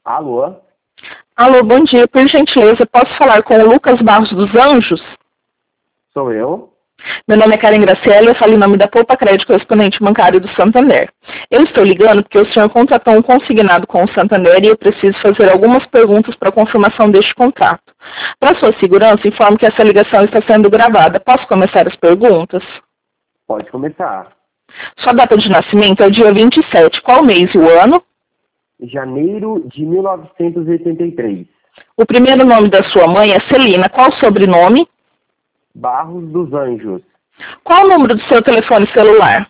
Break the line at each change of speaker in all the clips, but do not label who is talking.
Alô?
Alô, bom dia. Por gentileza, posso falar com o Lucas Barros dos Anjos?
Sou eu?
Meu nome é Karen Graciela, eu falo em nome da Poupa Crédito, correspondente bancário do Santander. Eu estou ligando porque o senhor contratou um consignado com o Santander e eu preciso fazer algumas perguntas para confirmação deste contrato. Para sua segurança, informo que essa ligação está sendo gravada. Posso começar as perguntas?
Pode começar.
Sua data de nascimento é o dia 27. Qual mês e o ano?
Janeiro de 1983.
O primeiro nome da sua mãe é Celina. Qual o sobrenome?
Barros dos Anjos.
Qual o número do seu telefone celular?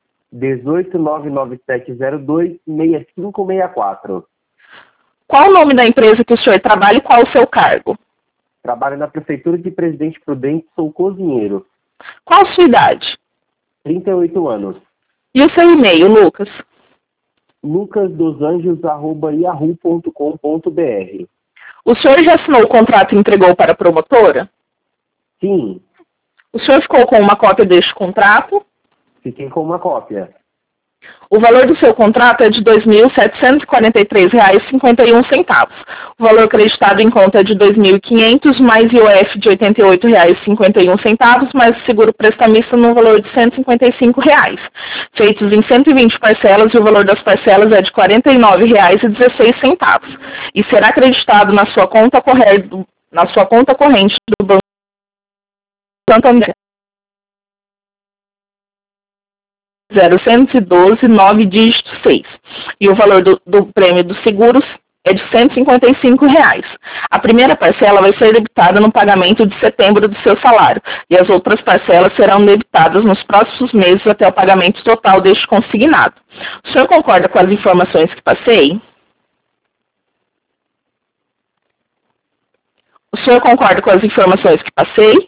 18997026564.
Qual o nome da empresa que o senhor trabalha e qual o seu cargo?
Trabalho na Prefeitura de Presidente Prudente, sou cozinheiro.
Qual a sua idade?
38 anos.
E o seu e-mail, Lucas?
lucasdosanjos@yahoo.com.br.
O senhor já assinou o contrato e entregou para a promotora?
Sim,
O senhor ficou com uma cópia deste contrato?
fiquei com uma cópia.
O valor do seu contrato é de R$ 2.743,51. O valor acreditado em conta é de R$ 2.500, mais IOF de R$ 88,51, mais o seguro prestamista no valor de R$ 155, feitos em 120 parcelas, e o valor das parcelas é de R$ 49,16. E será acreditado na sua conta corrente do Banco Santander. 0112 9 dígito 6. E o valor do prêmio dos seguros é de R$ 155. A primeira parcela vai ser debitada no pagamento de setembro do seu salário e as outras parcelas serão debitadas nos próximos meses até o pagamento total deste consignado. O senhor concorda com as informações que passei? O senhor concorda com as informações que passei?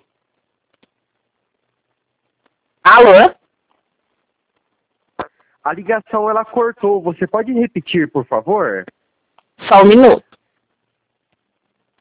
Alô?
A ligação ela cortou. Você pode repetir, por favor?
Só um minuto.